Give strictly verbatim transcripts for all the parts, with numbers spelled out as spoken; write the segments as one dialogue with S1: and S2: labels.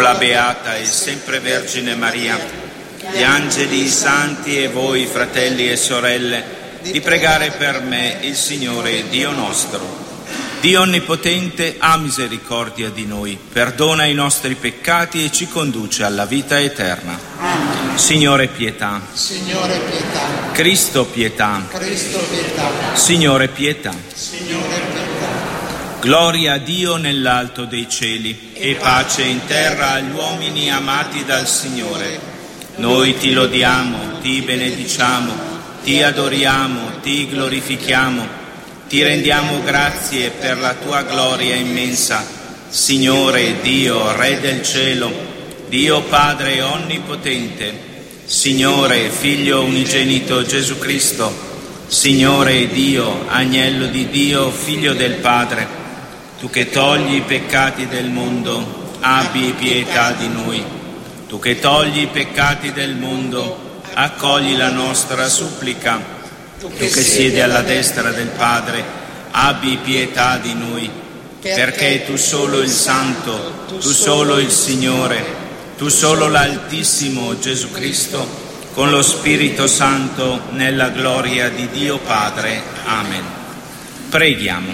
S1: la Beata e sempre Vergine Maria, gli angeli, i santi e voi, fratelli e sorelle, di pregare per me il Signore Dio nostro. Dio Onnipotente ha misericordia di noi, perdona i nostri peccati e ci conduce alla vita eterna.
S2: Amen.
S1: Signore pietà.
S2: Signore pietà.
S1: Cristo pietà.
S2: Cristo pietà.
S1: Signore pietà.
S2: Signore pietà.
S1: Gloria a Dio nell'alto dei cieli e pace in terra agli uomini amati dal Signore. Noi ti lodiamo, ti benediciamo, ti adoriamo, ti glorifichiamo. Ti rendiamo grazie per la tua gloria immensa, Signore Dio, Re del cielo, Dio Padre onnipotente, Signore Figlio unigenito Gesù Cristo, Signore Dio, Agnello di Dio, Figlio del Padre, tu che togli i peccati del mondo, abbi pietà di noi. Tu che togli i peccati del mondo, accogli la nostra supplica. Tu che siedi alla destra del Padre, abbi pietà di noi, perché tu solo il Santo, tu solo il Signore, tu solo l'Altissimo Gesù Cristo, con lo Spirito Santo, nella gloria di Dio Padre. Amen. Preghiamo.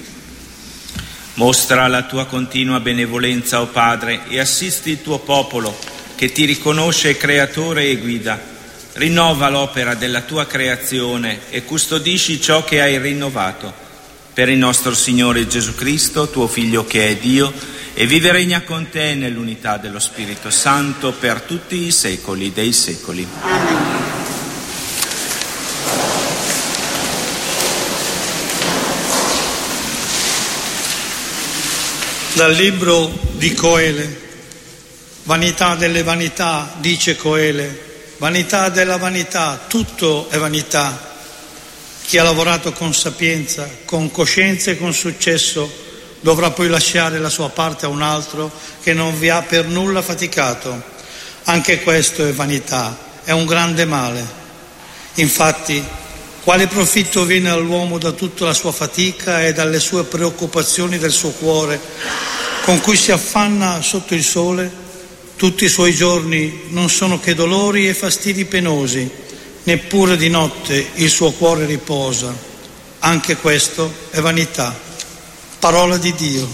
S1: Mostra la tua continua benevolenza, o Padre, e assisti il tuo popolo, che ti riconosce creatore e guida. Rinnova l'opera della tua creazione e custodisci ciò che hai rinnovato. Per il nostro Signore Gesù Cristo, tuo Figlio che è Dio, e vive e regna con te nell'unità dello Spirito Santo per tutti i secoli dei secoli.
S2: Amen.
S3: Dal libro di Coele. Vanità delle vanità, dice Coele. Vanità della vanità, tutto è vanità. Chi ha lavorato con sapienza, con coscienza e con successo dovrà poi lasciare la sua parte a un altro che non vi ha per nulla faticato. Anche questo è vanità, è un grande male. Infatti, quale profitto viene all'uomo da tutta la sua fatica e dalle sue preoccupazioni del suo cuore, con cui si affanna sotto il sole? Tutti i suoi giorni non sono che dolori e fastidi penosi, neppure di notte il suo cuore riposa. Anche questo è vanità. Parola di Dio.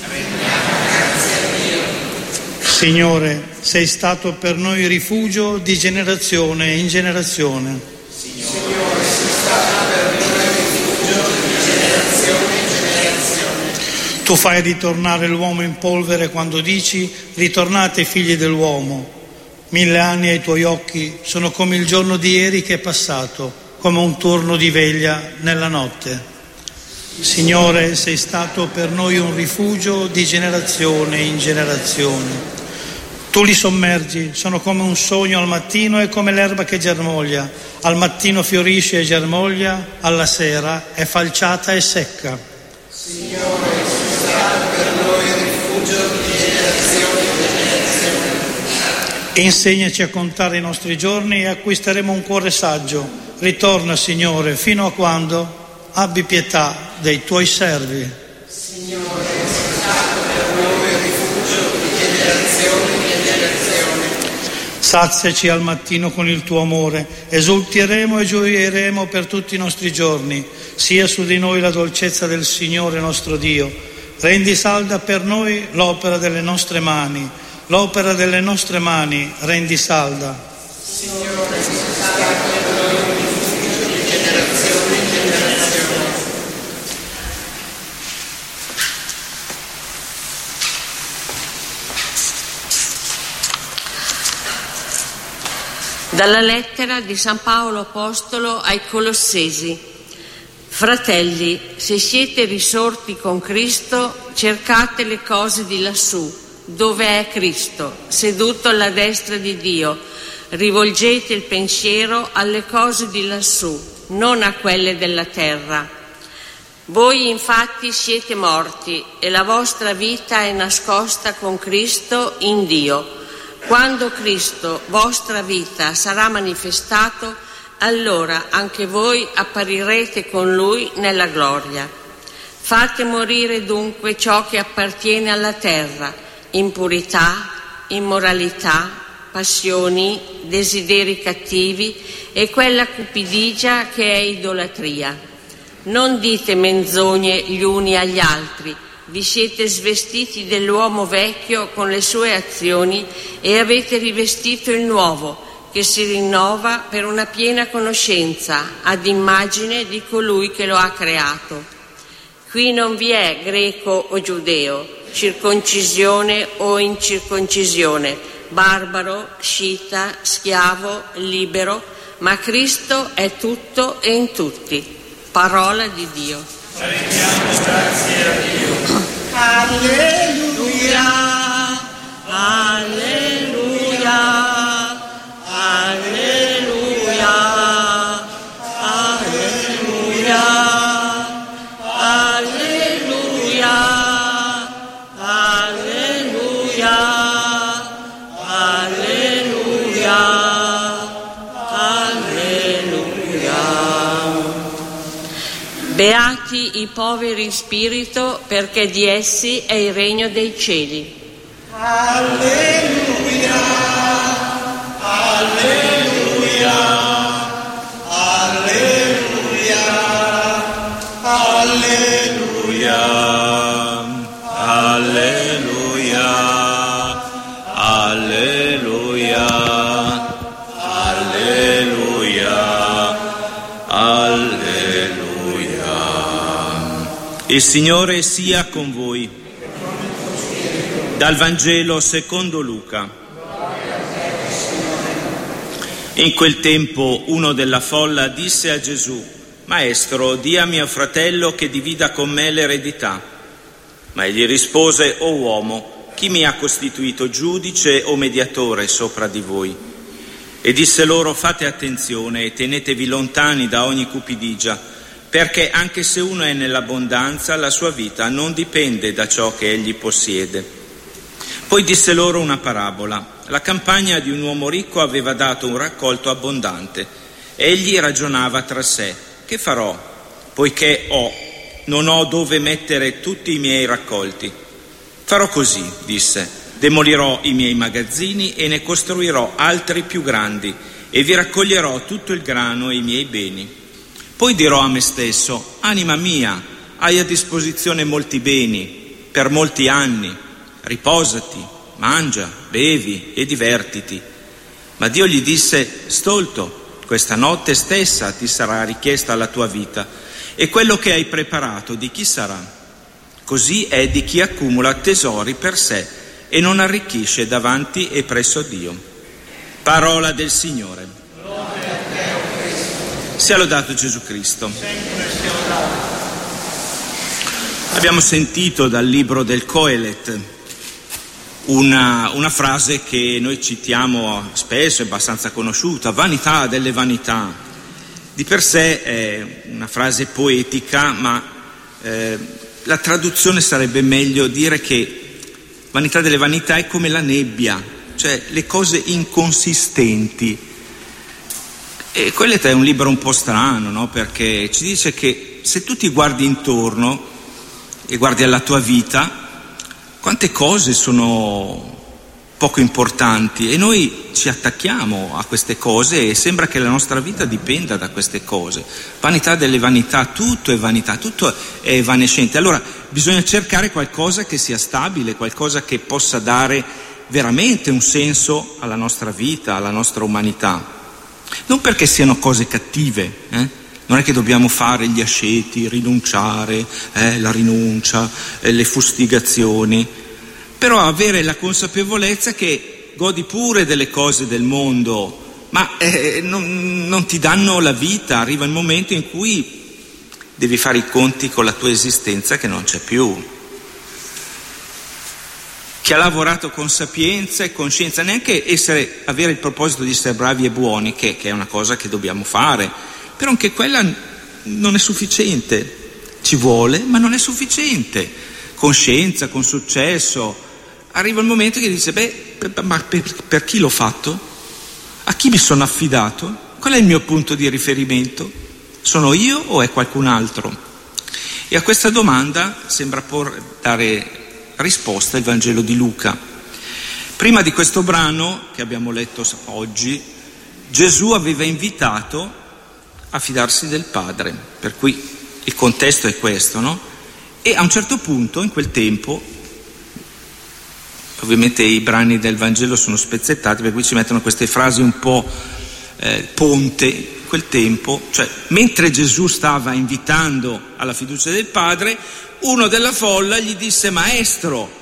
S3: Signore, sei stato per noi rifugio di generazione in generazione.
S2: Signore, sei stato per noi rifugio di generazione in generazione.
S3: Tu fai ritornare l'uomo in polvere quando dici: ritornate figli dell'uomo. Mille anni ai tuoi occhi sono come il giorno di ieri che è passato, come un turno di veglia nella notte. Signore, sei stato per noi un rifugio di generazione in generazione. Tu li sommergi, sono come un sogno al mattino e come l'erba che germoglia. Al mattino fiorisce e germoglia, alla sera è falciata e secca.
S2: Signore, sei stato per noi rifugio di generazione in generazione.
S3: Insegnaci a contare i nostri giorni e acquisteremo un cuore saggio. Ritorna, Signore, fino a quando? Abbi pietà dei tuoi servi.
S2: Signore, sei stato per noi rifugio di generazione in generazione.
S3: Saziaci al mattino con il tuo amore, esulteremo e gioiremo per tutti i nostri giorni. Sia su di noi la dolcezza del Signore nostro Dio. Rendi salda per noi l'opera delle nostre mani, l'opera delle nostre mani rendi salda.
S2: Signore, sei stato per noi rifugio di generazione in generazione.
S4: Dalla lettera di San Paolo Apostolo ai Colossesi. Fratelli, se siete risorti con Cristo, cercate le cose di lassù, dove è Cristo, seduto alla destra di Dio. Rivolgete il pensiero alle cose di lassù, non a quelle della terra. Voi infatti siete morti e la vostra vita è nascosta con Cristo in Dio. Quando Cristo, vostra vita, sarà manifestato, allora anche voi apparirete con Lui nella gloria. Fate morire dunque ciò che appartiene alla terra: impurità, immoralità, passioni, desideri cattivi e quella cupidigia che è idolatria. Non dite menzogne gli uni agli altri, vi siete svestiti dell'uomo vecchio con le sue azioni e avete rivestito il nuovo, che si rinnova per una piena conoscenza ad immagine di colui che lo ha creato. Qui non vi è greco o giudeo, circoncisione o incirconcisione, barbaro, scita, schiavo, libero, ma Cristo è tutto e in tutti. Parola di Dio.
S1: Rendiamo grazie a Dio.
S4: Alleluia, alleluia, alleluia, alleluia, alleluia, alleluia, alleluia, alleluia. Beati i poveri in spirito, perché di essi è il regno dei cieli.
S2: Alleluia, alleluia, alleluia, alleluia,
S1: Alleluia, alleluia, alleluia, alleluia. Il Signore sia con voi. Dal Vangelo secondo Luca. In quel tempo uno della folla disse a Gesù: Maestro, di a mio fratello che divida con me l'eredità. Ma egli rispose: O uomo, chi mi ha costituito giudice o mediatore sopra di voi? E disse loro: Fate attenzione e tenetevi lontani da ogni cupidigia, perché anche se uno è nell'abbondanza, la sua vita non dipende da ciò che egli possiede. Poi disse loro una parabola. La campagna di un uomo ricco aveva dato un raccolto abbondante. Egli ragionava tra sé: che farò, poiché ho, non ho dove mettere tutti i miei raccolti? Farò così, disse, demolirò i miei magazzini e ne costruirò altri più grandi e vi raccoglierò tutto il grano e i miei beni. Poi dirò a me stesso: anima mia, hai a disposizione molti beni per molti anni, riposati, mangia, bevi e divertiti. Ma Dio gli disse: stolto, questa notte stessa ti sarà richiesta la tua vita, e quello che hai preparato di chi sarà? Così è di chi accumula tesori per sé e non arricchisce davanti e presso Dio. Parola del Signore. Sia lodato Gesù Cristo. Abbiamo sentito dal libro del Coelet Una, una frase che noi citiamo spesso, è abbastanza conosciuta: vanità delle vanità. Di per sé è una frase poetica, ma eh, la traduzione sarebbe meglio dire che vanità delle vanità è come la nebbia, cioè le cose inconsistenti. E quello è un libro un po' strano, no? Perché ci dice che se tu ti guardi intorno e guardi alla tua vita, quante cose sono poco importanti e noi ci attacchiamo a queste cose e sembra che la nostra vita dipenda da queste cose. Vanità delle vanità, tutto è vanità, tutto è evanescente. Allora bisogna cercare qualcosa che sia stabile, qualcosa che possa dare veramente un senso alla nostra vita, alla nostra umanità. Non perché siano cose cattive, eh? Non è che dobbiamo fare gli asceti, rinunciare, eh, la rinuncia, eh, le fustigazioni, però avere la consapevolezza che godi pure delle cose del mondo, ma eh, non, non ti danno la vita. Arriva il momento in cui devi fare i conti con la tua esistenza che non c'è più. Chi ha lavorato con sapienza e coscienza, neanche essere, avere il proposito di essere bravi e buoni, che, che è una cosa che dobbiamo fare, però anche quella non è sufficiente, ci vuole, ma non è sufficiente. Coscienza, con successo, arriva il momento che dice: beh, ma per, per chi l'ho fatto? A chi mi sono affidato? Qual è il mio punto di riferimento? Sono io o è qualcun altro? E a questa domanda sembra por, dare risposta il Vangelo di Luca, Prima di questo brano che abbiamo letto oggi, Gesù aveva invitato a fidarsi del Padre, per cui il contesto è questo, no? E a un certo punto, in quel tempo, ovviamente i brani del Vangelo sono spezzettati, per cui ci mettono queste frasi un po' eh, ponte, in quel tempo, cioè mentre Gesù stava invitando alla fiducia del Padre, uno della folla gli disse: maestro,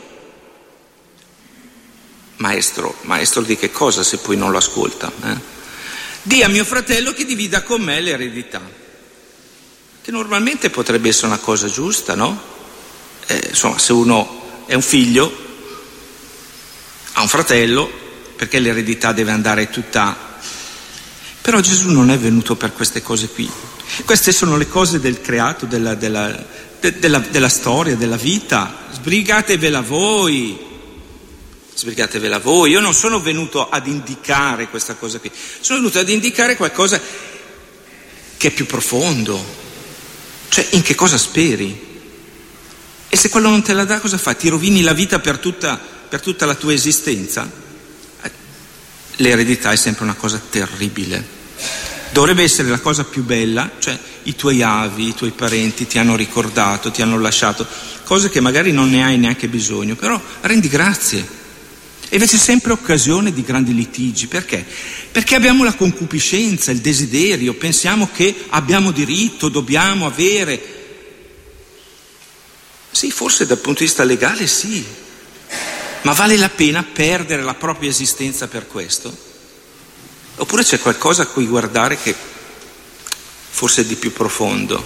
S1: maestro, maestro di che cosa se poi non lo ascolta? Eh? Dì a mio fratello che divida con me l'eredità, che normalmente potrebbe essere una cosa giusta, no? Eh, insomma, se uno è un figlio, ha un fratello, perché l'eredità deve andare tutta... Però Gesù non è venuto per queste cose qui. Queste sono le cose del creato, della, della, de, della, della storia, della vita. Sbrigatevela voi, sbrigatevela voi. Io non sono venuto ad indicare questa cosa qui, sono venuto ad indicare qualcosa che è più profondo. Cioè, in che cosa speri? E se quello non te la dà, cosa fa? Ti rovini la vita per tutta, per tutta la tua esistenza? L'eredità è sempre una cosa terribile. Dovrebbe essere la cosa più bella, cioè i tuoi avi, i tuoi parenti ti hanno ricordato, ti hanno lasciato cose che magari non ne hai neanche bisogno, però rendi grazie. E invece è sempre occasione di grandi litigi. Perché? Perché abbiamo la concupiscenza, il desiderio, pensiamo che abbiamo diritto, dobbiamo avere. Sì, forse dal punto di vista legale sì, ma vale la pena perdere la propria esistenza per questo? Oppure c'è qualcosa a cui guardare che forse è di più profondo?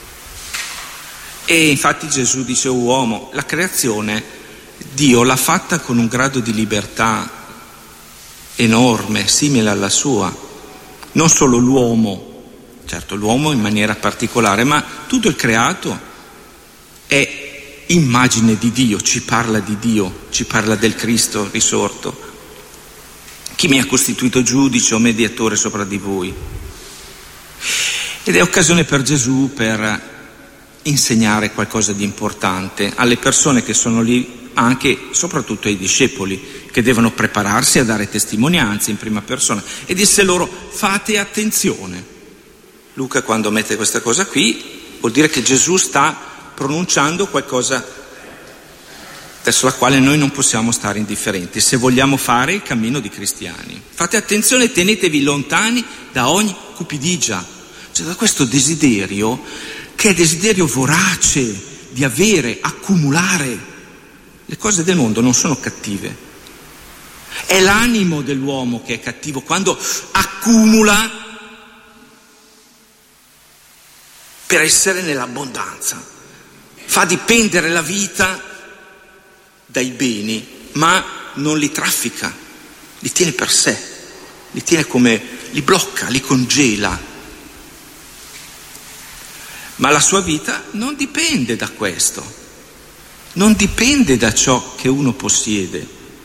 S1: E infatti Gesù dice: uomo, la creazione Dio l'ha fatta con un grado di libertà enorme, simile alla sua. Non solo l'uomo, certo l'uomo in maniera particolare, ma tutto il creato è immagine di Dio, ci parla di Dio, ci parla del Cristo risorto. Chi mi ha costituito giudice o mediatore sopra di voi? Ed è occasione per Gesù per insegnare qualcosa di importante alle persone che sono lì, anche soprattutto ai discepoli, che devono prepararsi a dare testimonianze in prima persona, e disse loro: fate attenzione. Luca, quando mette questa cosa qui, vuol dire che Gesù sta pronunciando qualcosa verso la quale noi non possiamo stare indifferenti se vogliamo fare il cammino di cristiani. Fate attenzione e tenetevi lontani da ogni cupidigia, cioè da questo desiderio che è desiderio vorace di avere, accumulare. Le cose del mondo non sono cattive, è l'animo dell'uomo che è cattivo quando accumula per essere nell'abbondanza. Fa dipendere la vita dai beni, ma non li traffica, li tiene per sé, li tiene come, li blocca, li congela. Ma la sua vita non dipende da questo, non dipende da ciò che uno possiede.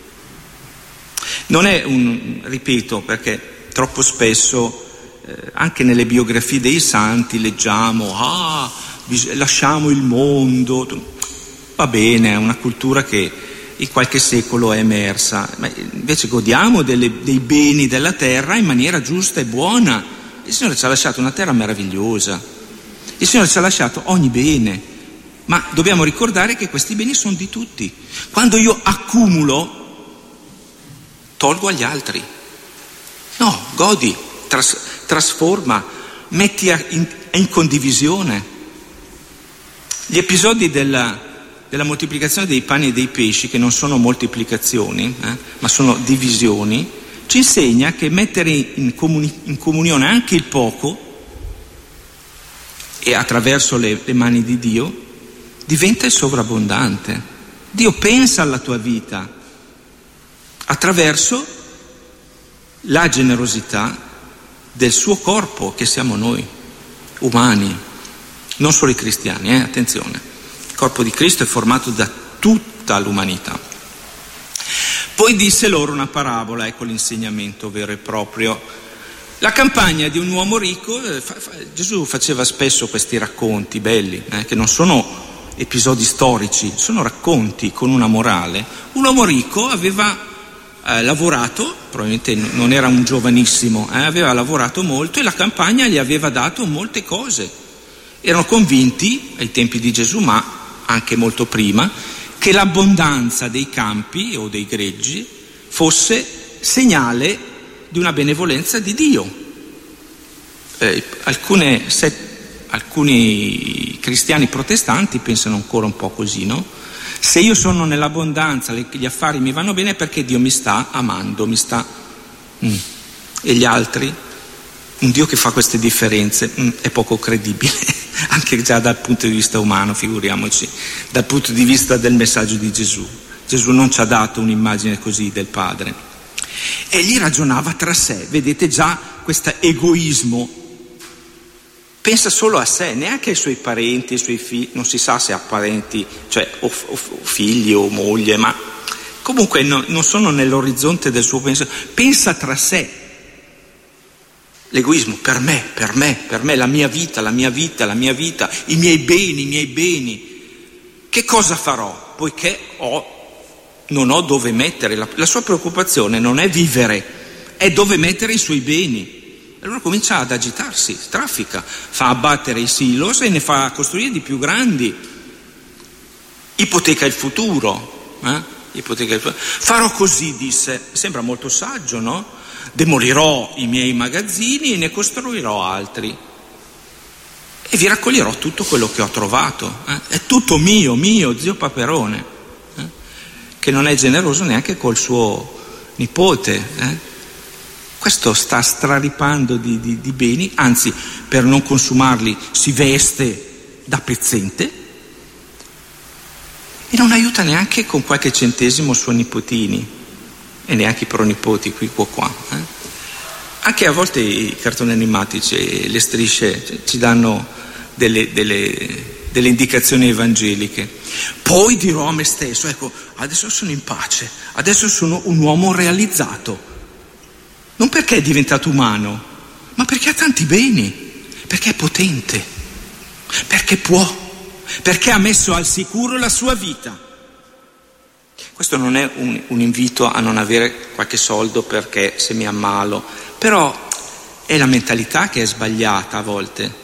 S1: Non è un, ripeto, perché troppo spesso eh, anche nelle biografie dei santi leggiamo: ah, lasciamo il mondo. Va bene, è una cultura che in qualche secolo è emersa, ma invece godiamo delle, dei beni della terra in maniera giusta e buona. Il Signore ci ha lasciato una terra meravigliosa, il Signore ci ha lasciato ogni bene, ma dobbiamo ricordare che questi beni sono di tutti. Quando io accumulo, tolgo agli altri. No, godi, tras, trasforma, metti in, in condivisione. Gli episodi della, della moltiplicazione dei pani e dei pesci, che non sono moltiplicazioni, eh, ma sono divisioni, ci insegna che mettere in, comuni, in comunione anche il poco, e attraverso le, le mani di Dio, diventa il sovrabbondante. Dio pensa alla tua vita attraverso la generosità del suo corpo, che siamo noi, umani. Non solo i cristiani, eh? Attenzione, il corpo di Cristo è formato da tutta l'umanità. Poi disse loro una parabola, ecco l'insegnamento vero e proprio. La campagna di un uomo ricco, eh, fa, fa, Gesù faceva spesso questi racconti belli, eh, che non sono episodi storici, sono racconti con una morale. Un uomo ricco aveva eh, lavorato, probabilmente non era un giovanissimo, eh, aveva lavorato molto e la campagna gli aveva dato molte cose. Erano convinti, ai tempi di Gesù, ma anche molto prima, che l'abbondanza dei campi o dei greggi fosse segnale di una benevolenza di Dio. Eh, alcune, se, alcuni cristiani protestanti pensano ancora un po' così, no? Se io sono nell'abbondanza, gli affari mi vanno bene, perché Dio mi sta amando, mi sta... Mm. E gli altri? Un Dio che fa queste differenze mm, è poco credibile, anche già dal punto di vista umano, figuriamoci, dal punto di vista del messaggio di Gesù. Gesù non ci ha dato un'immagine così del Padre. Egli ragionava tra sé, vedete già questo egoismo. Pensa solo a sé, neanche ai suoi parenti, ai suoi figli, non si sa se ha parenti, cioè o, o, o figli o moglie, ma comunque no, non sono nell'orizzonte del suo pensiero. Pensa tra sé. L'egoismo, per me, per me, per me, la mia vita, la mia vita, la mia vita, i miei beni, i miei beni. Che cosa farò? Poiché ho, non ho dove mettere. La, la sua preoccupazione non è vivere, è dove mettere i suoi beni. Allora comincia ad agitarsi, traffica, fa abbattere i silos e ne fa costruire di più grandi. Ipoteca il futuro, eh? Ipoteca il futuro. Farò così, disse, sembra molto saggio, no? Demolirò i miei magazzini e ne costruirò altri e vi raccoglierò tutto quello che ho trovato. Eh? È tutto mio, mio, zio Paperone, eh? Che non è generoso neanche col suo nipote, eh? Questo sta straripando di, di, di beni, anzi, per non consumarli si veste da pezzente e non aiuta neanche con qualche centesimo suoi nipotini e neanche i pronipoti qui qua qua. Eh? Anche a volte i cartoni animatici, le strisce ci danno delle, delle, delle indicazioni evangeliche. Poi dirò a me stesso, ecco, adesso sono in pace, adesso sono un uomo realizzato. Non perché è diventato umano, ma perché ha tanti beni, perché è potente, perché può, perché ha messo al sicuro la sua vita. Questo non è un, un invito a non avere qualche soldo perché se mi ammalo, però è la mentalità che è sbagliata a volte.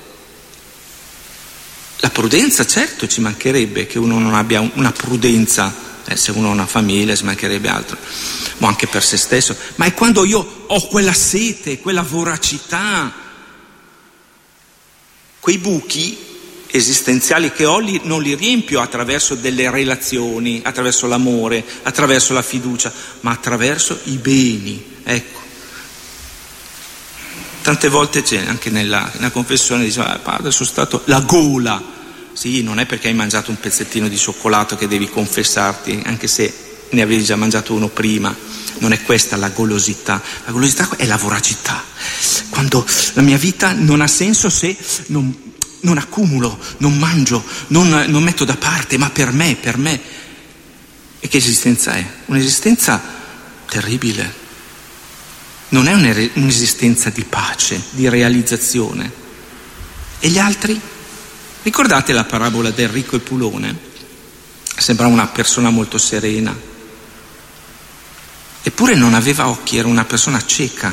S1: La prudenza, certo, ci mancherebbe che uno non abbia una prudenza. Eh, se uno ha una famiglia ci mancherebbe altro, ma anche per se stesso, ma è quando io ho quella sete, quella voracità, quei buchi esistenziali che ho li, non li riempio attraverso delle relazioni, attraverso l'amore, attraverso la fiducia, ma attraverso i beni. Ecco, tante volte c'è anche nella, nella confessione, dice, ah, padre, sono stato la gola. Sì, non è perché hai mangiato un pezzettino di cioccolato che devi confessarti, anche se ne avevi già mangiato uno prima. Non è questa la golosità. La golosità è la voracità. Quando la mia vita non ha senso se non, non accumulo, non mangio, non, non metto da parte, ma per me, per me. E che esistenza è? Un'esistenza terribile. Non è un'esistenza di pace, di realizzazione. E gli altri? Ricordate la parabola del ricco e Pulone? Sembra una persona molto serena, eppure non aveva occhi, era una persona cieca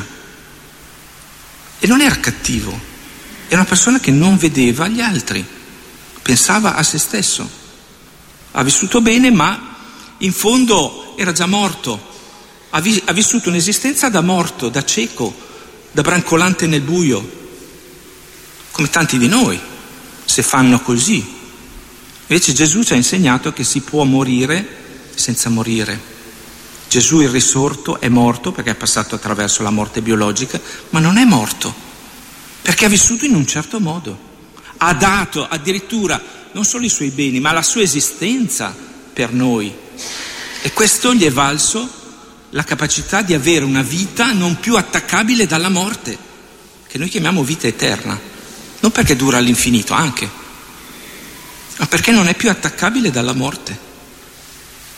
S1: e non era cattivo, era una persona che non vedeva gli altri, pensava a se stesso, ha vissuto bene ma in fondo era già morto, ha, vi- ha vissuto un'esistenza da morto, da cieco, da brancolante nel buio, come tanti di noi. Se fanno così. Invece Gesù ci ha insegnato che si può morire senza morire. Gesù il risorto è morto perché è passato attraverso la morte biologica, ma non è morto perché ha vissuto in un certo modo. Ha dato addirittura non solo i suoi beni, ma la sua esistenza per noi. E questo gli è valso la capacità di avere una vita non più attaccabile dalla morte, che noi chiamiamo vita eterna. Non perché dura all'infinito, anche, ma perché non è più attaccabile dalla morte.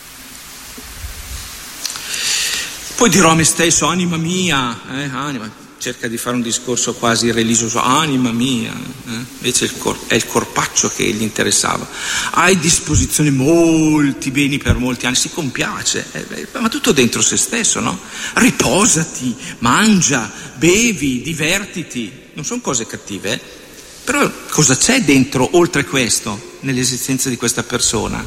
S1: Poi dirò a me stesso, anima mia, eh, anima, cerca di fare un discorso quasi religioso, anima mia, eh? Invece il cor- è il corpaccio che gli interessava. Hai a disposizione molti beni per molti anni, si compiace, eh, ma tutto dentro se stesso, no? Riposati, mangia, bevi, divertiti, non sono cose cattive, eh? Però cosa c'è dentro oltre questo, nell'esistenza di questa persona?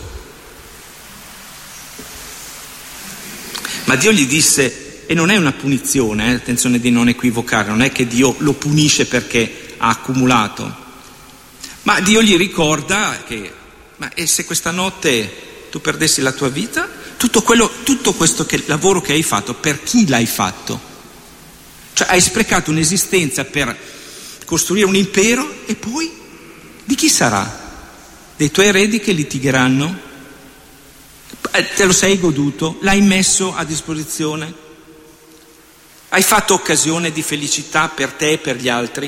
S1: Ma Dio gli disse, e non è una punizione, eh, attenzione di non equivocare, non è che Dio lo punisce perché ha accumulato, ma Dio gli ricorda che, ma e se questa notte tu perdessi la tua vita, tutto quello, tutto questo che, lavoro che hai fatto, per chi l'hai fatto? Cioè hai sprecato un'esistenza per costruire un impero e poi di chi sarà? Dei tuoi eredi che litigheranno? Te lo sei goduto? L'hai messo a disposizione? Hai fatto occasione di felicità per te e per gli altri?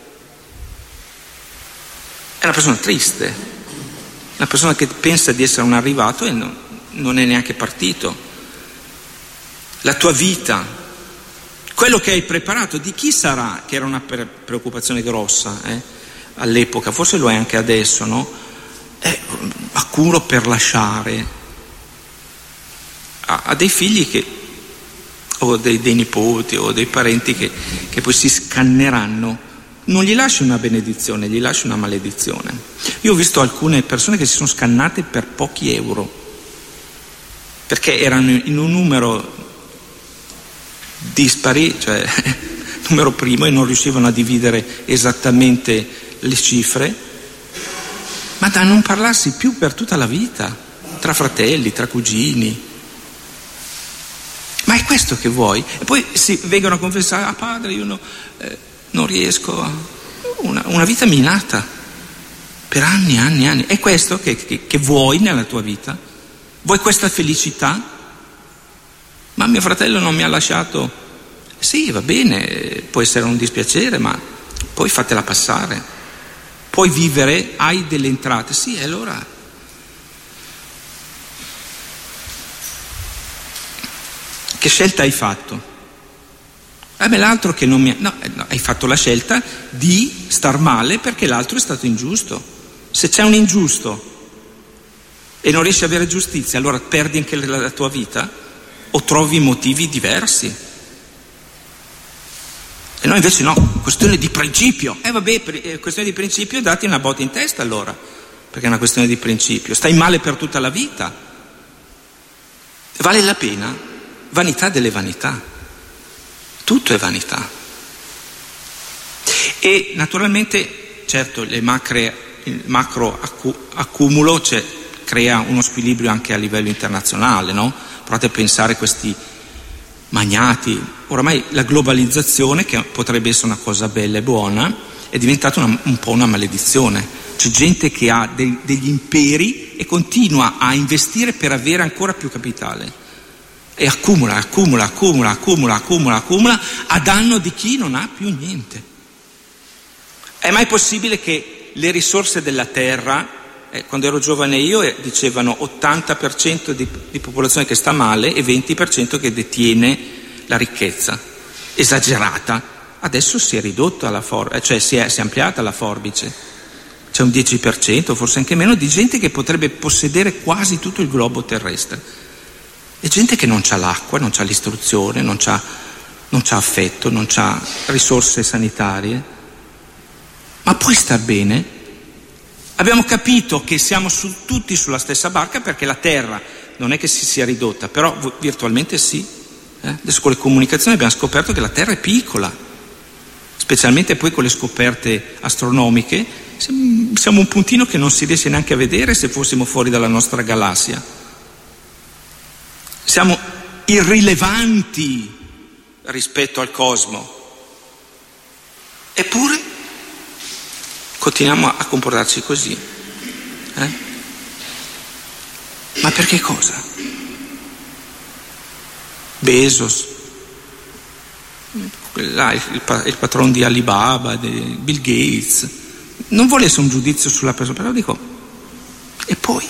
S1: È una persona triste, una persona che pensa di essere un arrivato e non, non è neanche partito. La tua vita, quello che hai preparato, di chi sarà? Che era una preoccupazione grossa eh, all'epoca, forse lo è anche adesso, no? Eh, accumulo per lasciare a, a dei figli che, o dei, dei nipoti o dei parenti che, che poi si scanneranno. Non gli lasci una benedizione, gli lasci una maledizione. Io ho visto alcune persone che si sono scannate per pochi euro, perché erano in un numero dispari, cioè numero primo, e non riuscivano a dividere esattamente le cifre, ma da non parlarsi più per tutta la vita, tra fratelli, tra cugini. Ma è questo che vuoi? E poi si vengono a confessare, ah padre, io no, eh, non riesco, a... una, una vita minata per anni, anni, anni. È questo che, che, che vuoi nella tua vita? Vuoi questa felicità? Ma mio fratello non mi ha lasciato. Sì, va bene, può essere un dispiacere, ma poi fatela passare. Puoi vivere, hai delle entrate. Sì, e allora che scelta hai fatto? Eh beh, l'altro che non mi ha... No, no, hai fatto la scelta di star male perché l'altro è stato ingiusto. Se c'è un ingiusto e non riesci ad avere giustizia, allora perdi anche la, la tua vita? O trovi motivi diversi? E noi invece no, questione di principio. Eh vabbè, per, questione di principio, dati una botta in testa allora, perché è una questione di principio. Stai male per tutta la vita. Vale la pena? Vanità delle vanità. Tutto è vanità. E naturalmente, certo, le macre, il macro accumulo cioè, crea uno squilibrio anche a livello internazionale, no? Provate a pensare a questi magnati. Oramai la globalizzazione, che potrebbe essere una cosa bella e buona, è diventata una, un po' una maledizione. C'è gente che ha dei, degli imperi e continua a investire per avere ancora più capitale e accumula, accumula, accumula, accumula, accumula, accumula a danno di chi non ha più niente. È mai possibile che le risorse della terra, quando ero giovane io eh, dicevano ottanta per cento di, di popolazione che sta male e venti per cento che detiene la ricchezza, esagerata. Adesso si è ridotta la forbice, cioè si è, si è ampliata la forbice, c'è un dieci per cento, forse anche meno, di gente che potrebbe possedere quasi tutto il globo terrestre, e gente che non c'ha l'acqua, non c'ha l'istruzione, non c'ha, non c'ha affetto, non c'ha risorse sanitarie. Ma puoi star bene? Abbiamo capito che siamo su, tutti sulla stessa barca, perché la terra non è che si sia ridotta, però virtualmente sì. Eh? Adesso con le comunicazioni abbiamo scoperto che la terra è piccola, specialmente poi con le scoperte astronomiche. Siamo un puntino che non si riesce neanche a vedere se fossimo fuori dalla nostra galassia. Siamo irrilevanti rispetto al cosmo. Eppure continuiamo a comportarci così. Eh? Ma per che cosa? Bezos, là, il, il, il patron di Alibaba, di Bill Gates. Non vuole essere un giudizio sulla persona, però dico, e poi?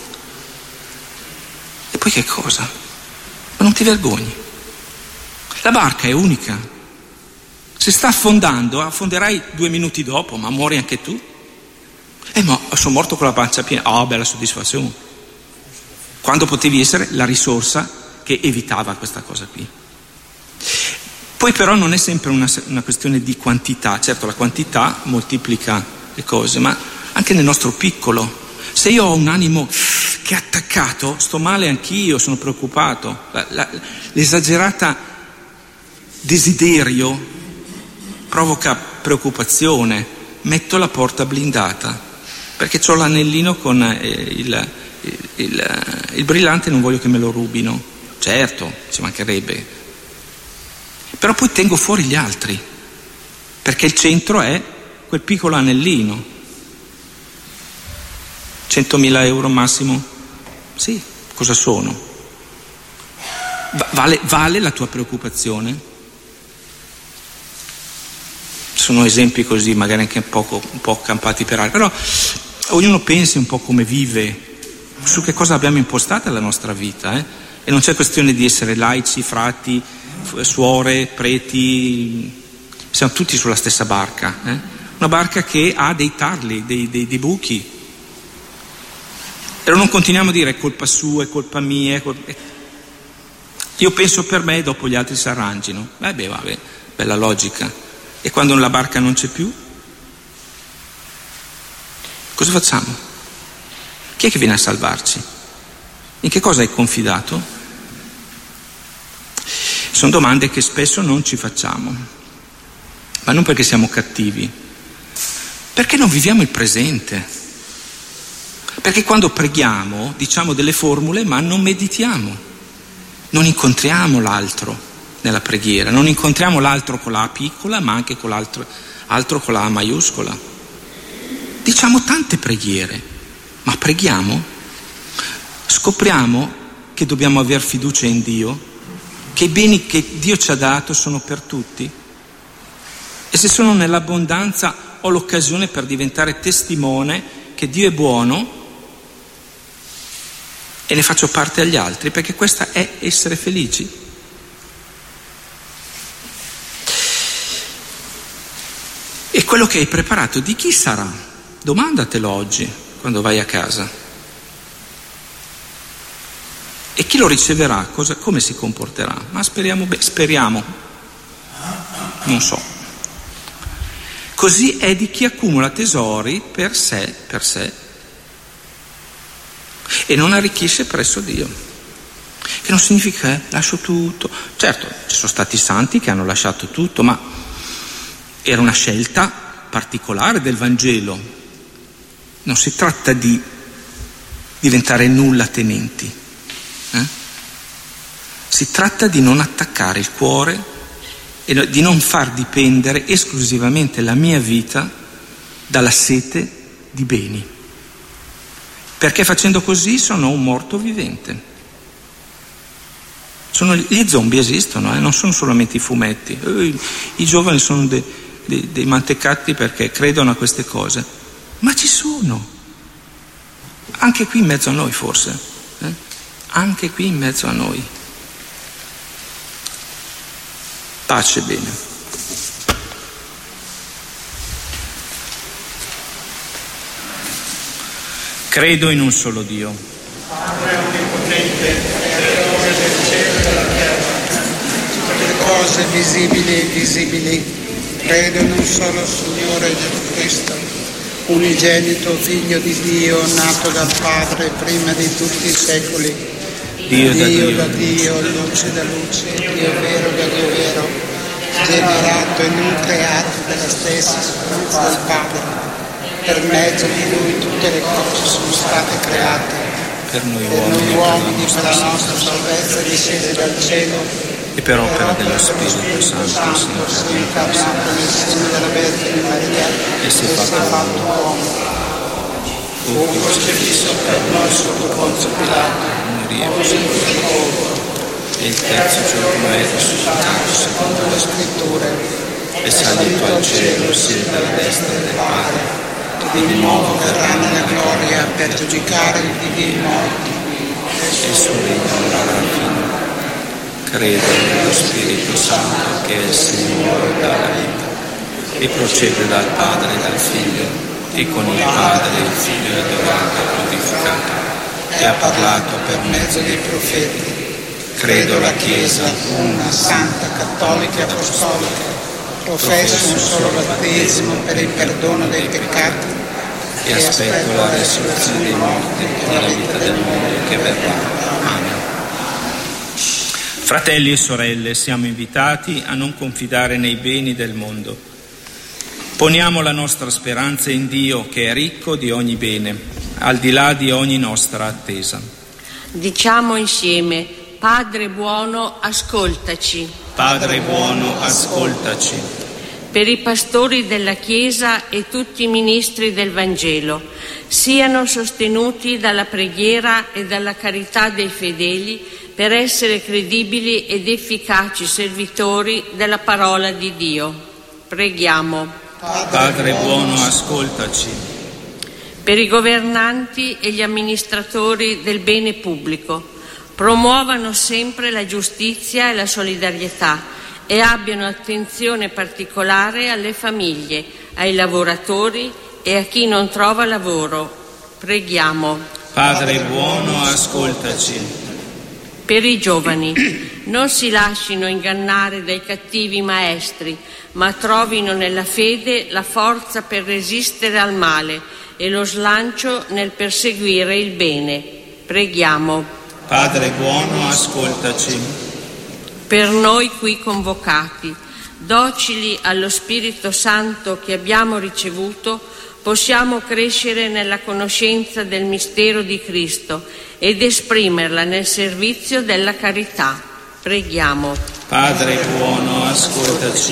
S1: E poi che cosa? Ma non ti vergogni? La barca è unica. Se sta affondando, affonderai due minuti dopo, ma muori anche tu. Eh, ma sono morto con la pancia piena. Oh, bella soddisfazione. Quando potevi essere la risorsa che evitava questa cosa qui. Poi però non è sempre una, una questione di quantità. Certo, la quantità moltiplica le cose, ma anche nel nostro piccolo. Se io ho un animo che è attaccato, sto male anch'io, sono preoccupato. La, la, l'esagerata desiderio provoca preoccupazione. Metto la porta blindata perché ho l'anellino con eh, il, il, il, il brillante, non voglio che me lo rubino. Certo, ci mancherebbe, però poi tengo fuori gli altri perché il centro è quel piccolo anellino. centomila euro massimo? Sì, cosa sono? Vale, vale la tua preoccupazione? Sono esempi così, magari anche un po', un po' campati per aria, però ognuno pensi un po' come vive, su che cosa abbiamo impostata la nostra vita, eh? E non c'è questione di essere laici, frati, suore, preti, siamo tutti sulla stessa barca, eh? Una barca che ha dei tarli, dei, dei, dei buchi. E non continuiamo a dire è colpa sua, è colpa mia, è colpa... io penso per me e dopo gli altri si arrangino. Eh beh, vabbè, bella logica. E quando la barca non c'è più, cosa facciamo? Chi è che viene a salvarci? In che cosa hai confidato? Sono domande che spesso non ci facciamo, ma non perché siamo cattivi, perché non viviamo il presente. Perché quando preghiamo diciamo delle formule ma non meditiamo, non incontriamo l'altro nella preghiera, non incontriamo l'altro con la A piccola ma anche con l'altro altro con la A maiuscola. Diciamo tante preghiere, ma preghiamo? Scopriamo che dobbiamo aver fiducia in Dio, che i beni che Dio ci ha dato sono per tutti, e se sono nell'abbondanza ho l'occasione per diventare testimone che Dio è buono e ne faccio parte agli altri, perché questa è essere felici. E quello che hai preparato di chi sarà? Domandatelo oggi quando vai a casa. E chi lo riceverà? Cosa, come si comporterà? Ma speriamo, beh, speriamo. Non so. Così è di chi accumula tesori per sé, per sé, e non arricchisce presso Dio. Che non significa eh, lascio tutto. Certo, ci sono stati santi che hanno lasciato tutto, ma era una scelta particolare del Vangelo. Non si tratta di diventare nulla tenenti. Eh? Si tratta di non attaccare il cuore e di non far dipendere esclusivamente la mia vita dalla sete di beni. Perché facendo così sono un morto vivente. Sono, gli zombie esistono, eh? Non sono solamente i fumetti. Eh, I giovani sono dei, dei, dei mantecatti perché credono a queste cose. Ma ci sono. Anche qui in mezzo a noi forse. Eh? Anche qui in mezzo a noi. Pace, bene. Credo in un solo Dio.
S2: Padre onnipotente, creatore del cielo e della terra, tutte le cose visibili e invisibili, credo in un solo Signore Gesù Cristo, unigenito Figlio di Dio, nato dal Padre prima di tutti i secoli,
S1: Dio da
S2: Dio,
S1: Dio,
S2: da Dio, luce da luce, Dio vero da Dio vero, generato e non creato dalla stessa sostanza del Padre. Per mezzo di Lui tutte le cose sono state create.
S1: per noi
S2: Per
S1: uomini,
S2: noi
S1: per
S2: uomini,
S1: la
S2: per la
S1: nostra
S2: nostra salvezza discese dal cielo,
S1: e per opera dello Spirito Santo,
S2: Santo si è incarnato nel seno della Vergine Maria
S1: e si è
S2: e si è
S1: fatto
S2: fatto uomo. Fu crocifisso per noi sotto Ponzio Pilato,
S1: morire e il terzo
S2: terzo
S1: giorno è risuscitato
S2: secondo le scritture,
S1: è salito al cielo, siede alla destra del Padre, e di nuovo
S2: verrà nella gloria per giudicare i vivi e i morti.
S1: e il suo regno non avrà fine. Credo nello Spirito Santo, che è il Signore dalla vita, e procede dal Padre e dal Figlio, e con il Padre e il Figlio è adorato e glorificato, e ha parlato per mezzo dei profeti. Credo la Chiesa,
S2: una, santa, cattolica e apostolica. Professo un solo battesimo per il perdono dei peccati
S1: e aspetto la resurrezione dei morti e la vita del mondo che verrà. Amen. Fratelli e sorelle, siamo invitati a non confidare nei beni del mondo. Poniamo la nostra speranza in Dio, che è ricco di ogni bene, al di là di ogni nostra attesa.
S4: Diciamo insieme: Padre buono, ascoltaci.
S1: Padre buono, ascoltaci.
S4: Per i pastori della Chiesa e tutti i ministri del Vangelo, siano sostenuti dalla preghiera e dalla carità dei fedeli per essere credibili ed efficaci servitori della parola di Dio. Preghiamo.
S1: Padre buono, ascoltaci.
S4: Per i governanti e gli amministratori del bene pubblico, promuovano sempre la giustizia e la solidarietà e abbiano attenzione particolare alle famiglie, ai lavoratori e a chi non trova lavoro. Preghiamo.
S1: Padre buono, ascoltaci.
S4: Per i giovani, non si lascino ingannare dai cattivi maestri, ma trovino nella fede la forza per resistere al male e lo slancio nel perseguire il bene. Preghiamo.
S1: Padre buono, ascoltaci.
S4: Per noi qui convocati, docili allo Spirito Santo che abbiamo ricevuto, possiamo crescere nella conoscenza del mistero di Cristo ed esprimerla nel servizio della carità. Preghiamo.
S1: Padre buono, ascoltaci.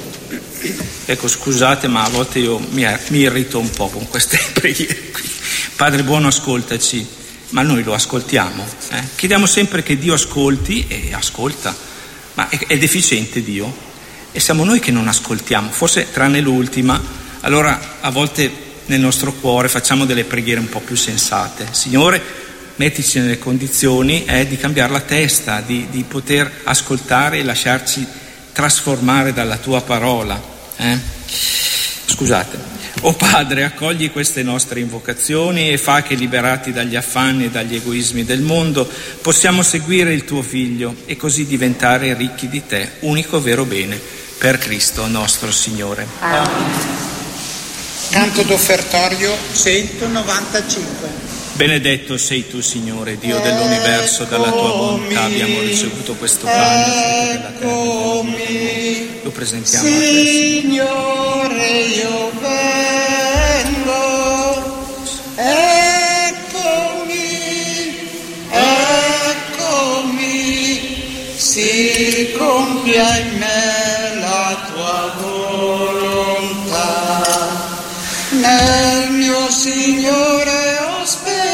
S1: Ecco, scusate, ma a volte io mi, mi irrito un po' con queste preghiere qui. Padre buono, ascoltaci. Ma noi lo ascoltiamo. Eh? Chiediamo sempre che Dio ascolti, e ascolta. Ma è, è deficiente Dio? E siamo noi che non ascoltiamo, forse tranne l'ultima. Allora a volte nel nostro cuore facciamo delle preghiere un po' più sensate. Signore, mettici nelle condizioni eh, di cambiare la testa, di, di poter ascoltare e lasciarci trasformare dalla tua parola. Eh? Scusate. O Padre, accogli queste nostre invocazioni e fa che, liberati dagli affanni e dagli egoismi del mondo, possiamo seguire il tuo Figlio e così diventare ricchi di te, unico vero bene, per Cristo nostro Signore.
S2: Amen. Canto d'offertorio centonovantacinque.
S1: Benedetto sei tu, Signore, Dio dell'universo, dalla tua bontà abbiamo ricevuto questo pane, frutto della terra. Lo presentiamo a te,
S2: Signore, io vengo, eccomi, eccomi, si compia in me la tua volontà. Nel mio Signore ho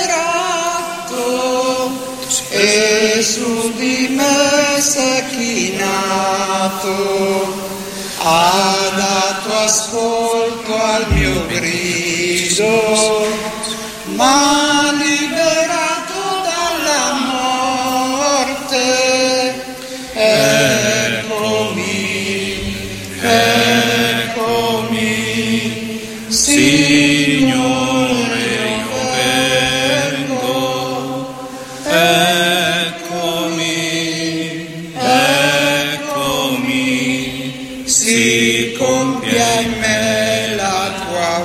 S2: sperato e su di me s'è chinato, ha dato ascolto al mio grido, m'ha liberato dalla morte. Eccomi, eccomi, Signore, io vengo, eccomi, eccomi, si compia in me la tua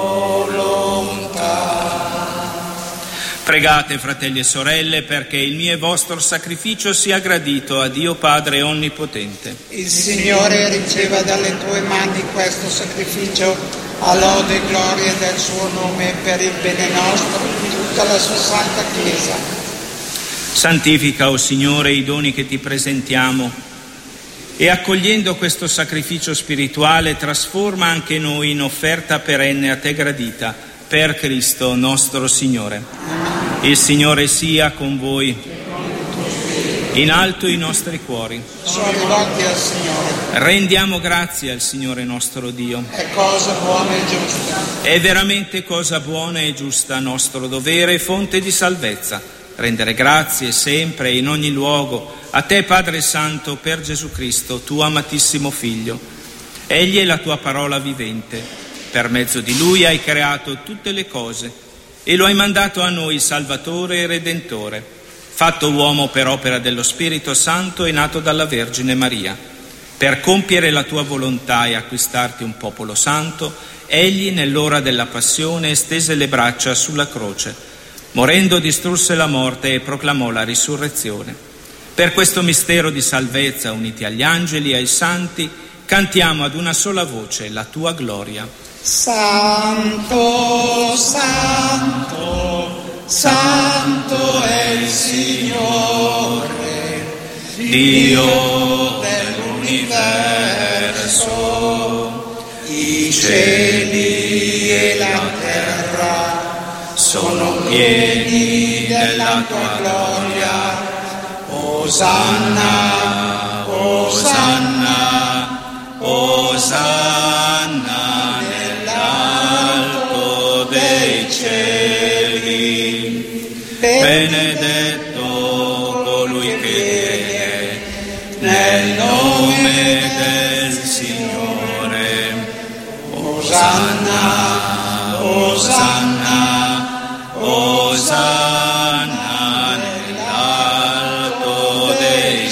S2: volontà.
S1: Pregate, fratelli e sorelle, perché il mio e vostro sacrificio sia gradito a Dio Padre Onnipotente.
S2: Il Signore riceva dalle tue mani questo sacrificio a lode e gloria del suo nome, per il bene nostro e di tutta la sua santa Chiesa.
S1: Santifica, o Signore, i doni che ti presentiamo e, accogliendo questo sacrificio spirituale, trasforma anche noi in offerta perenne a te gradita, per Cristo nostro Signore. Il Signore sia con voi. In alto i nostri cuori.
S2: Sono rivolti al Signore.
S1: Rendiamo grazie al Signore nostro Dio.
S2: È cosa buona e giusta.
S1: È veramente cosa buona e giusta, nostro dovere e fonte di salvezza, rendere grazie sempre e in ogni luogo a te, Padre Santo, per Gesù Cristo, tuo amatissimo Figlio. Egli è la tua parola vivente. Per mezzo di Lui hai creato tutte le cose e lo hai mandato a noi Salvatore e Redentore, fatto uomo per opera dello Spirito Santo e nato dalla Vergine Maria. Per compiere la tua volontà e acquistarti un popolo santo, egli nell'ora della passione stese le braccia sulla croce. Morendo distrusse la morte e proclamò la risurrezione. Per questo mistero di salvezza, uniti agli angeli e ai santi, cantiamo ad una sola voce la tua gloria.
S2: Santo, santo, santo è il Signore, Dio dell'universo. I cieli e la terra sono pieni della tua gloria. Osanna, Osanna, Osanna nell'alto dei cieli. Benedetto colui che viene nel nome del Signore. Osanna, Osanna, Osanna nell'alto dei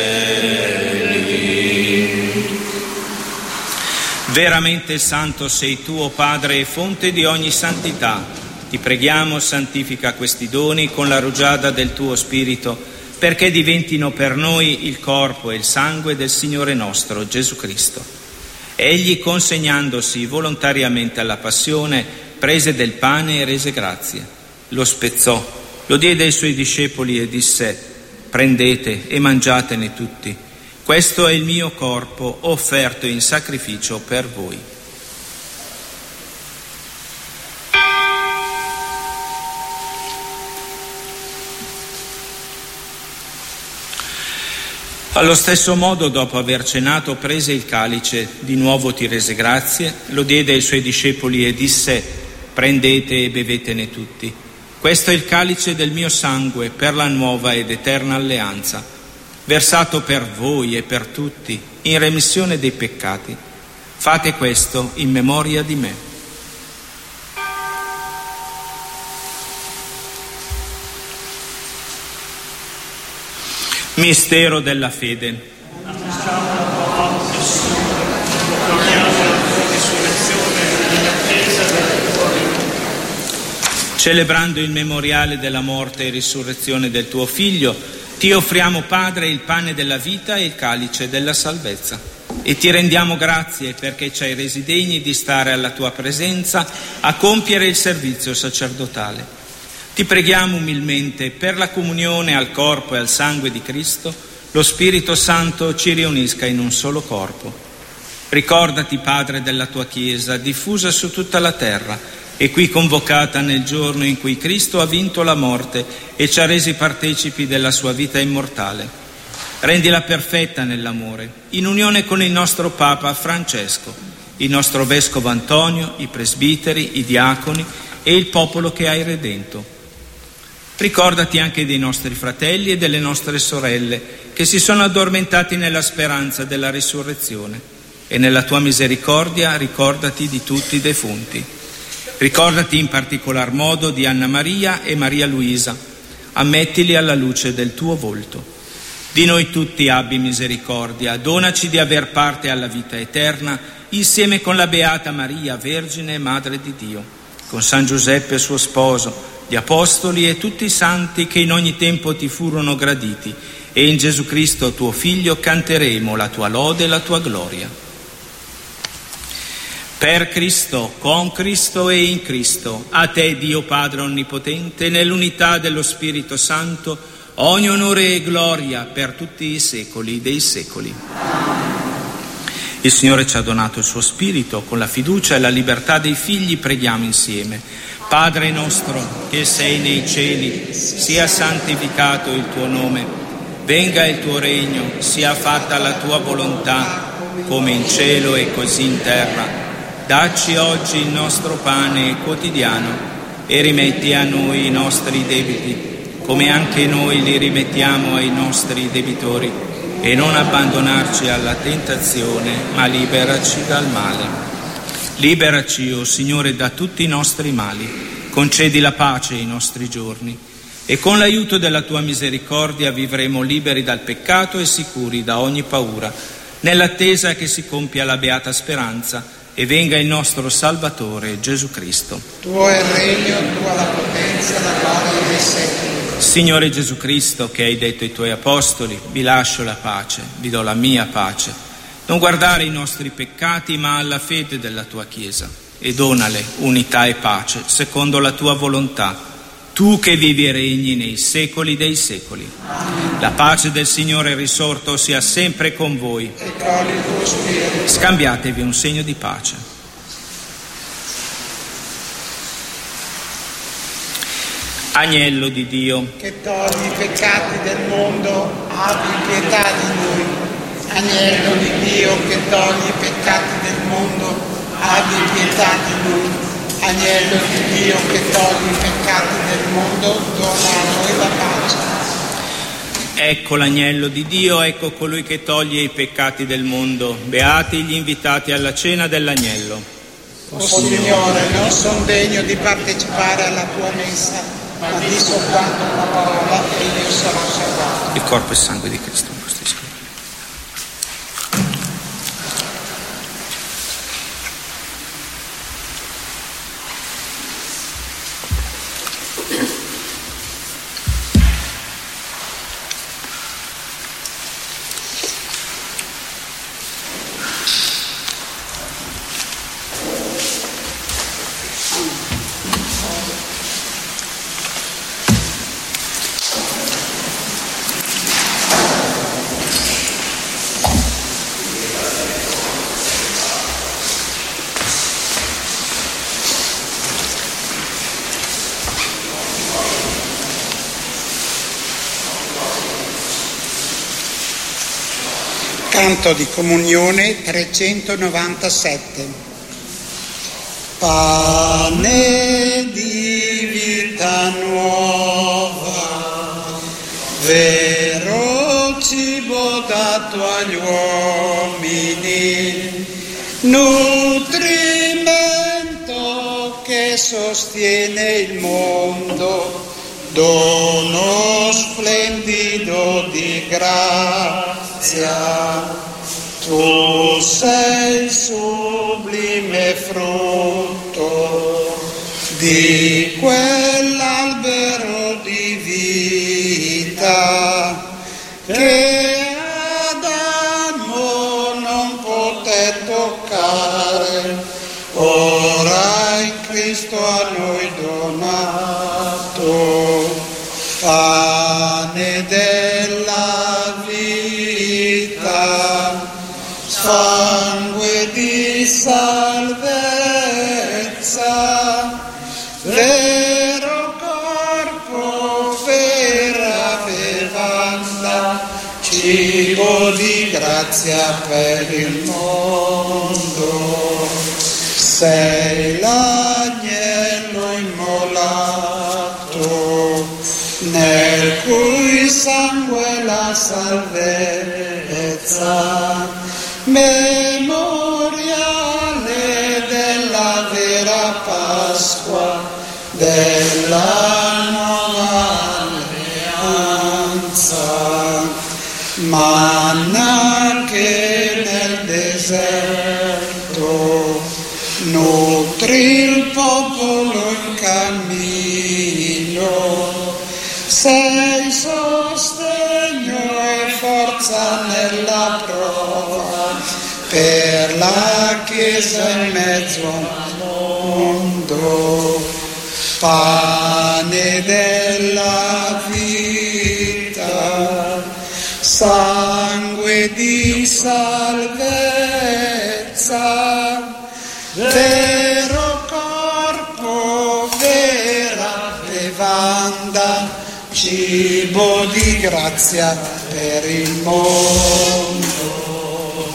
S2: cieli.
S1: Veramente santo sei tu, o Padre, e fonte di ogni santità. Ti preghiamo, santifica questi doni con la rugiada del tuo Spirito, perché diventino per noi il corpo e il sangue del Signore nostro, Gesù Cristo. Egli, consegnandosi volontariamente alla passione, prese del pane e rese grazie. Lo spezzò, lo diede ai suoi discepoli e disse: prendete e mangiatene tutti. Questo è il mio corpo offerto in sacrificio per voi. Allo stesso modo, dopo aver cenato, prese il calice, di nuovo ti rese grazie, lo diede ai suoi discepoli e disse: prendete e bevetene tutti. Questo è il calice del mio sangue per la nuova ed eterna alleanza, versato per voi e per tutti in remissione dei peccati. Fate questo in memoria di me. Mistero della fede. Celebrando il memoriale della morte e risurrezione del tuo Figlio, ti offriamo, Padre, il pane della vita e il calice della salvezza. E ti rendiamo grazie perché ci hai resi degni di stare alla tua presenza a compiere il servizio sacerdotale. Ti preghiamo umilmente per la comunione al corpo e al sangue di Cristo, lo Spirito Santo ci riunisca in un solo corpo. Ricordati, Padre, della tua Chiesa, diffusa su tutta la terra e qui convocata nel giorno in cui Cristo ha vinto la morte e ci ha resi partecipi della sua vita immortale. Rendila perfetta nell'amore, in unione con il nostro Papa Francesco, il nostro Vescovo Antonio, i presbiteri, i diaconi e il popolo che hai redento. Ricordati anche dei nostri fratelli e delle nostre sorelle che si sono addormentati nella speranza della risurrezione, e nella tua misericordia ricordati di tutti i defunti. Ricordati in particolar modo di Anna Maria e Maria Luisa, ammettili alla luce del tuo volto. Di noi tutti abbi misericordia, donaci di aver parte alla vita eterna insieme con la Beata Maria, Vergine e Madre di Dio, con San Giuseppe suo sposo, gli Apostoli e tutti i santi che in ogni tempo ti furono graditi, e in Gesù Cristo tuo Figlio canteremo la tua lode e la tua gloria. Per Cristo, con Cristo e in Cristo, a te Dio Padre Onnipotente, nell'unità dello Spirito Santo, ogni onore e gloria per tutti i secoli dei secoli. Il Signore ci ha donato il suo Spirito, con la fiducia e la libertà dei figli preghiamo insieme. Padre nostro, che sei nei cieli, sia santificato il tuo nome, venga il tuo regno, sia fatta la tua volontà, come in cielo e così in terra. Dacci oggi il nostro pane quotidiano e rimetti a noi i nostri debiti, come anche noi li rimettiamo ai nostri debitori, e non abbandonarci alla tentazione, ma liberaci dal male. Liberaci, o Signore, da tutti i nostri mali, concedi la pace ai nostri giorni, e con l'aiuto della tua misericordia vivremo liberi dal peccato e sicuri da ogni paura, nell'attesa che si compia la beata speranza e venga il nostro Salvatore Gesù Cristo.
S2: Tuo è il regno, tua la potenza, la gloria dei secoli.
S1: Signore Gesù Cristo, che hai detto ai tuoi apostoli: vi lascio la pace, vi do la mia pace, non guardare i nostri peccati ma alla fede della tua Chiesa, e donale unità e pace secondo la tua volontà, tu che vivi e regni nei secoli dei secoli. Amen. La pace del Signore risorto sia sempre con voi.
S2: E con il tuo spirito.
S1: Scambiatevi un segno di pace. Agnello di Dio,
S2: che togli i peccati del mondo, abbi pietà di noi. Agnello di Dio, che togli i peccati del mondo, abbi pietà di noi. Agnello di Dio, che togli i peccati del mondo, dona a noi la pace.
S1: Ecco l'agnello di Dio, ecco colui che toglie i peccati del mondo. Beati gli invitati alla cena dell'agnello.
S2: O Signore, non sono degno di partecipare alla tua messa, ma di soltanto una parola e io sarò salvato.
S1: Il corpo e sangue di Cristo in vostri scrittori.
S2: Canto di comunione trecentonovantasette. Pane di vita nuova, vero cibo dato agli uomini, nutrimento che sostiene il mondo, dono splendido di grazia. Tu sei il sublime frutto di quell'albero di vita che Adamo non poté toccare, ora in Cristo a noi donato. Pane della vita, sangue di salvezza, vero corpo, vera bevanda, cibo di grazia per il mondo. Sei l'agnello immolato, nel cui sangue la salvezza, memoriale della vera Pasqua, della nuova alleanza, manna che nel deserto nutri il popolo in cammino. Sei sostegno e forza nella prova per la Chiesa in mezzo al mondo. Pane della vita, sangue di salvezza, vero corpo, vera bevanda, cibo di grazia per il mondo.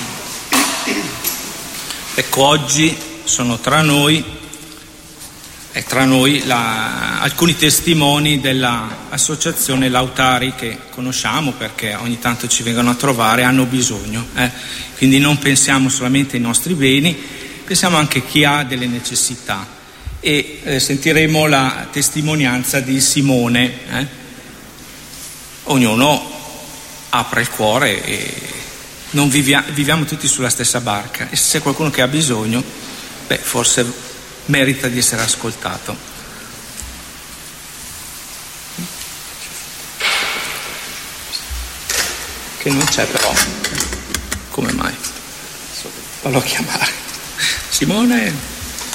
S1: Ecco, oggi sono tra noi è tra noi la, alcuni testimoni dell'associazione Lautari che conosciamo perché ogni tanto ci vengono a trovare, hanno bisogno. Eh? Quindi non pensiamo solamente ai nostri beni, pensiamo anche a chi ha delle necessità. E eh, sentiremo la testimonianza di Simone. Eh? Ognuno apre il cuore e non vivia, viviamo tutti sulla stessa barca, e se c'è qualcuno che ha bisogno, beh, forse merita di essere ascoltato. Che non c'è però, come mai? Fallo chiamare. Simone.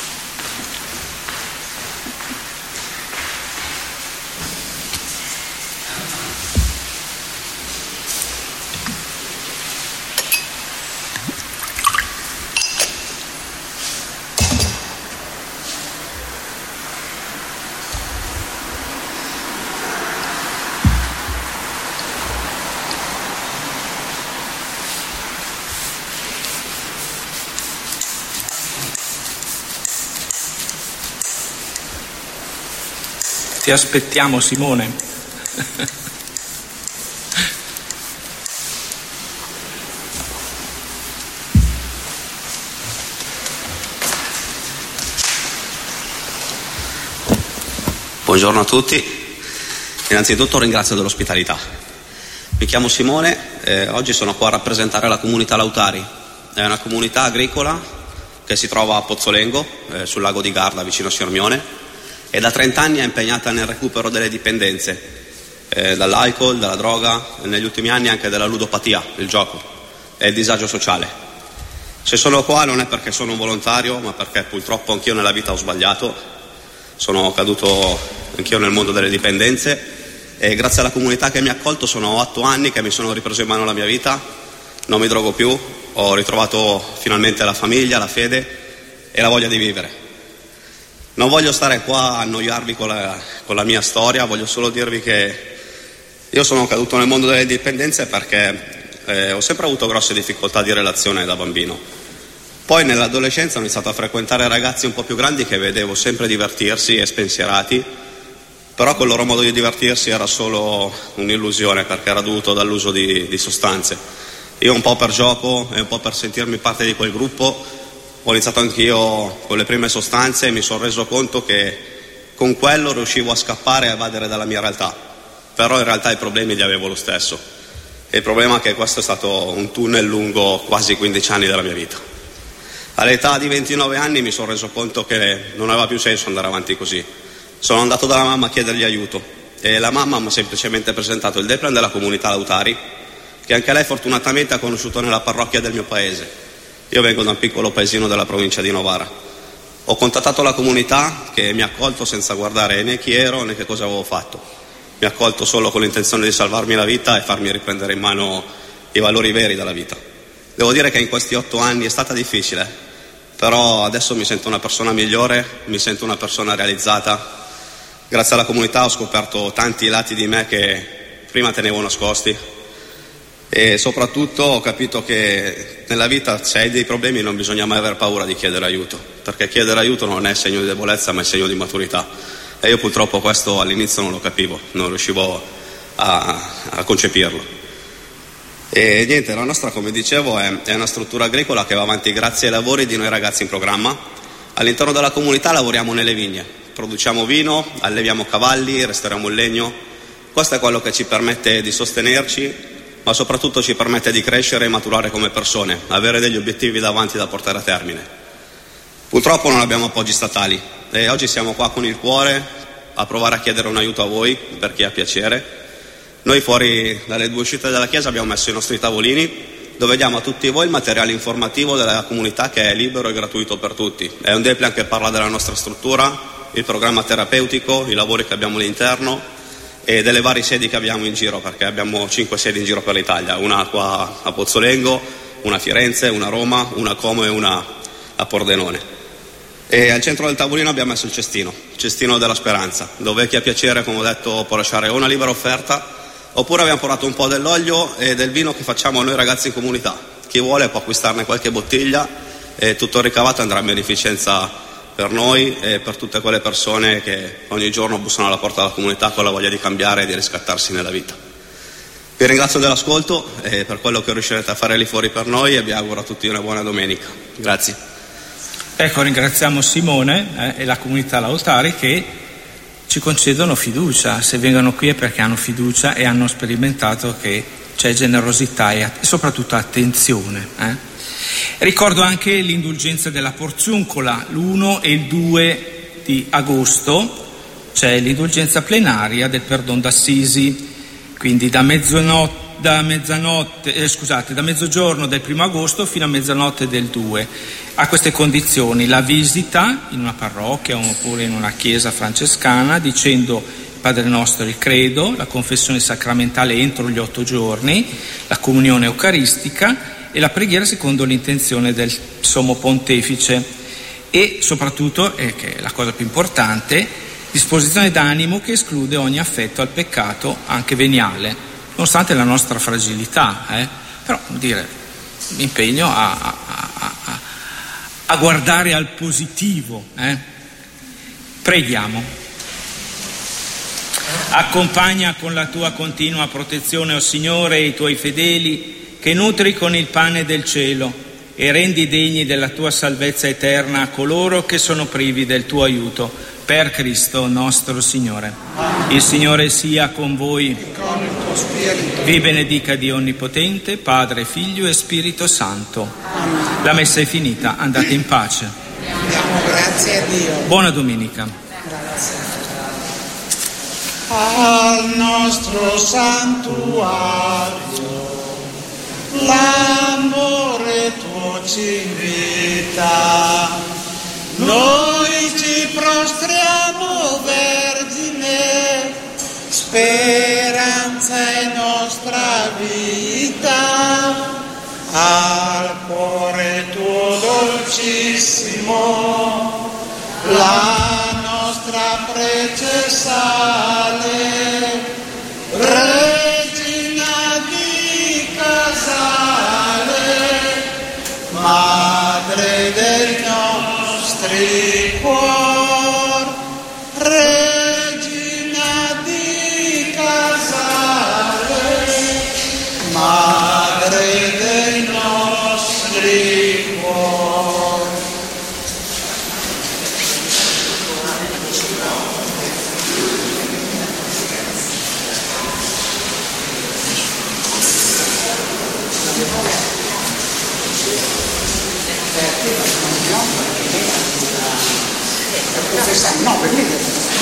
S1: Ti aspettiamo, Simone.
S5: Buongiorno a tutti. Innanzitutto ringrazio dell'ospitalità. Mi chiamo Simone, eh, oggi sono qua a rappresentare la comunità Lautari. È una comunità agricola che si trova a Pozzolengo, eh, sul lago di Garda, vicino a Sirmione, e da trenta anni è impegnata nel recupero delle dipendenze, eh, dall'alcol, dalla droga, e negli ultimi anni anche della ludopatia, il gioco e il disagio sociale. Se sono qua non è perché sono un volontario, ma perché purtroppo anch'io nella vita ho sbagliato, sono caduto anch'io nel mondo delle dipendenze, e grazie alla comunità che mi ha accolto sono otto anni che mi sono ripreso in mano la mia vita, non mi drogo più, ho ritrovato finalmente la famiglia, la fede e la voglia di vivere. Non voglio stare qua a annoiarvi con la, con la mia storia, voglio solo dirvi che io sono caduto nel mondo delle dipendenze perché eh, ho sempre avuto grosse difficoltà di relazione da bambino. Poi nell'adolescenza ho iniziato a frequentare ragazzi un po' più grandi che vedevo sempre divertirsi e spensierati, però quel loro modo di divertirsi era solo un'illusione perché era dovuto dall'uso di, di sostanze. Io un po' per gioco e un po' per sentirmi parte di quel gruppo ho iniziato anch'io con le prime sostanze e mi sono reso conto che con quello riuscivo a scappare e a evadere dalla mia realtà, però in realtà i problemi li avevo lo stesso, e il problema è che questo è stato un tunnel lungo quasi quindici anni della mia vita. All'età di ventinove anni mi sono reso conto che non aveva più senso andare avanti così. Sono andato dalla mamma a chiedergli aiuto e la mamma mi ha semplicemente presentato il Deplan della comunità Lautari, che anche lei fortunatamente ha conosciuto nella parrocchia del mio paese. Io vengo da un piccolo paesino della provincia di Novara. Ho contattato la comunità che mi ha accolto senza guardare né chi ero né che cosa avevo fatto. Mi ha accolto solo con l'intenzione di salvarmi la vita e farmi riprendere in mano i valori veri della vita. Devo dire che in questi otto anni è stata difficile, però adesso mi sento una persona migliore, mi sento una persona realizzata. Grazie alla comunità ho scoperto tanti lati di me che prima tenevo nascosti. E soprattutto ho capito che nella vita, se hai dei problemi, non bisogna mai aver paura di chiedere aiuto, perché chiedere aiuto non è segno di debolezza ma è segno di maturità, e io purtroppo questo all'inizio non lo capivo, non riuscivo a, a concepirlo. E niente, la nostra, come dicevo, è, è una struttura agricola che va avanti grazie ai lavori di noi ragazzi in programma. All'interno della comunità lavoriamo nelle vigne, produciamo vino, alleviamo cavalli, restauriamo il legno. Questo è quello che ci permette di sostenerci, ma soprattutto ci permette di crescere e maturare come persone, avere degli obiettivi davanti da portare a termine. Purtroppo non abbiamo appoggi statali e oggi siamo qua con il cuore a provare a chiedere un aiuto a voi, per chi ha piacere. Noi fuori dalle due uscite della chiesa abbiamo messo i nostri tavolini dove diamo a tutti voi il materiale informativo della comunità, che è libero e gratuito per tutti. È un Deplan che parla della nostra struttura, il programma terapeutico, i lavori che abbiamo all'interno e delle varie sedi che abbiamo in giro, perché abbiamo cinque sedi in giro per l'Italia, una qua a Pozzolengo, una a Firenze, una a Roma, una a Como e una a Pordenone. E al centro del tavolino abbiamo messo il cestino, il cestino della speranza, dove chi ha piacere, come ho detto, può lasciare una libera offerta, oppure abbiamo portato un po' dell'olio e del vino che facciamo noi ragazzi in comunità. Chi vuole può acquistarne qualche bottiglia e tutto il ricavato andrà in beneficenza per noi e per tutte quelle persone che ogni giorno bussano alla porta della comunità con la voglia di cambiare e di riscattarsi nella vita. Vi ringrazio dell'ascolto e per quello che riuscirete a fare lì fuori per noi e vi auguro a tutti una buona domenica. Grazie.
S1: Ecco, ringraziamo Simone eh, e la comunità Lautari che ci concedono fiducia. Se vengono qui è perché hanno fiducia e hanno sperimentato che c'è generosità e, e soprattutto attenzione. Eh. Ricordo anche l'indulgenza della Porziuncola, l'primo e il due di agosto c'è l'indulgenza plenaria del Perdon d'Assisi. Quindi da mezzanotte, da mezzanotte eh, scusate, da mezzogiorno del primo agosto fino a mezzanotte del due. A queste condizioni: la visita in una parrocchia oppure in una chiesa francescana dicendo il Padre Nostro e il Credo, la confessione sacramentale entro gli otto giorni, la comunione eucaristica e la preghiera secondo l'intenzione del Sommo Pontefice e soprattutto, eh, che è la cosa più importante, disposizione d'animo che esclude ogni affetto al peccato anche veniale, nonostante la nostra fragilità, eh? però dire, impegno a, a, a, a, a guardare al positivo. Eh? Preghiamo. Accompagna con la tua continua protezione, o Signore, i tuoi fedeli che nutri con il pane del cielo e rendi degni della tua salvezza eterna coloro che sono privi del tuo aiuto. Per Cristo nostro Signore. Il Signore sia con voi. Vi benedica Dio Onnipotente, Padre, Figlio e Spirito Santo. La messa è finita, andate in pace.
S2: Diamo grazie a Dio.
S1: Buona domenica.
S2: Grazie. Al nostro santuario l'amore tuo ci invita. Noi ci prostriamo, Vergine, speranza è nostra vita, al cuore tuo dolcissimo, la nostra prece sale, Regina di Casale, Madre del nostro cuor, Regina di Casale, Madre dei nostri cuori. No, per me.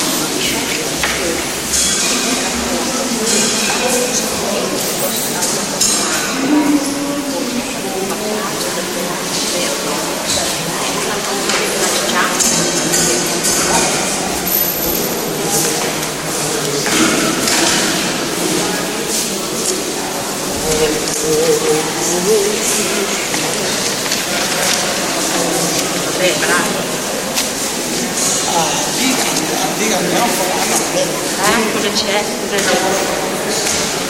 S4: Beh, bravo.
S2: Dica, dica, andiamo a fare una bella.
S4: Eh, cosa c'è? Cosa c'è?